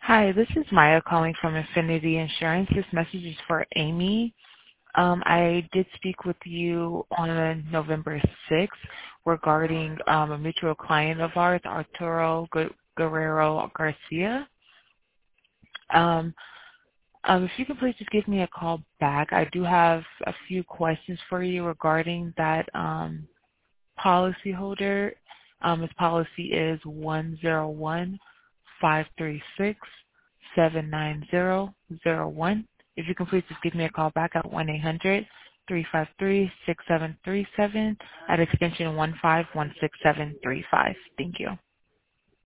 Hi, this is Maya calling from Infinity Insurance. This message is for Amy. I did speak with you on November 6th regarding a mutual client of ours, Arturo Guerrero Garcia. If you could please just give me a call back. I do have a few questions for you regarding that policyholder. His policy is 101-536-79001. If you can please just give me a call back at 1-800-353-6737 at extension 1516735. Thank you.